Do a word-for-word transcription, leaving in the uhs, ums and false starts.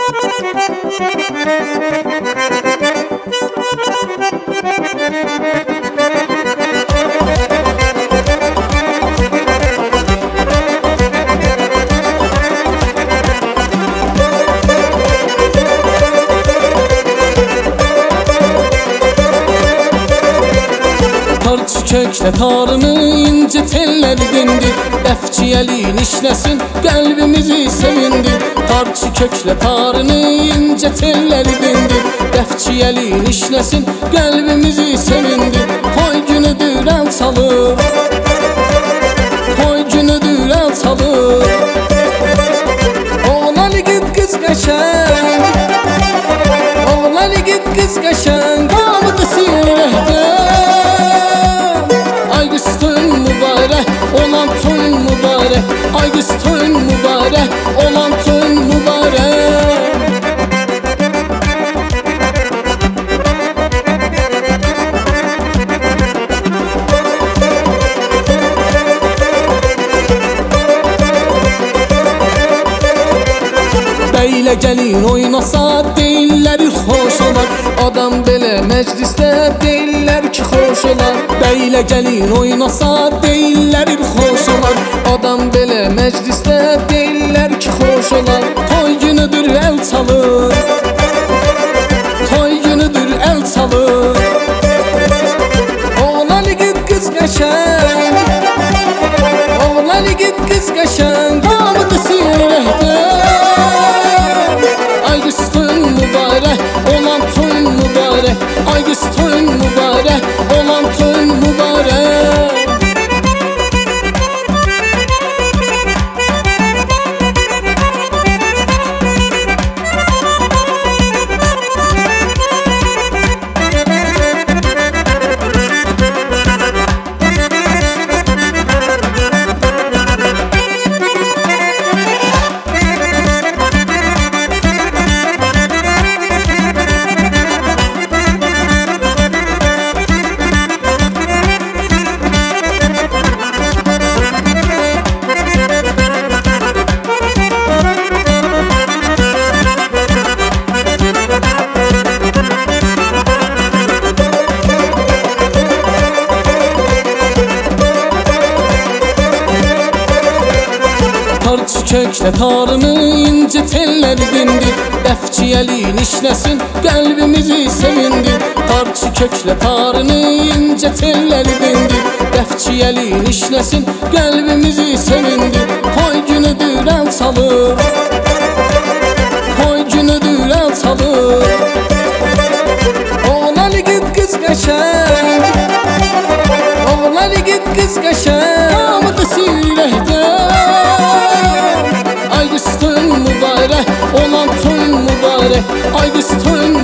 Tarçı kökle tarını ince telleri dindir, Dəfçiyəliyin işləsin qəlbimizi sevindir. Tarçı kökle tarını ince telleri dindir, Dəfçiyəliyin işləsin qəlbimizi sevindir. Toy günüdür el çalır, toy günüdür el çalır. Oğlan igid qız qəşəng, oğlan igid qız qəşəng, qamıdı sirrəhdə. Ay qız toyun mübarək, olan toyun mübarək. Ay qız toyun mübarək, olan toyun mübarək. Bəylə gəlin oynasa deyirlər xoş olar, adam belə məclisdə deyirlər ki xoş olar. Bəylə gəlin oynasa deyirlər xoş olar, adam belə məclisdə deyirlər ki xoş olar. Toy günüdür el çalır, toy günüdür el çalır. Oğlan igid qız qəşəng, oğlan igid qız qəşəng, qamıdı sirrəhdə. Ay qız toyun mübarək, olan toyun mübarək. Ay qız toyun mübarək, olan toyun mübarək. Tarçı kökle tarını ince telleri dindir, Dəfçiyəliyin işləsin qəlbimizi sevindir. Tarçı kökle tarını ince telleri dindir, Dəfçiyəliyin işləsin qəlbimizi sevindir. Toy günüdür el çalır, toy günüdür el çalır. Oğlan igid qız qəşəng, oğlan igid qız qəşəng, qamıdı sirrəhdə. Ay qız toyun mübarək, olan toyun mübarək. Ay qız toyun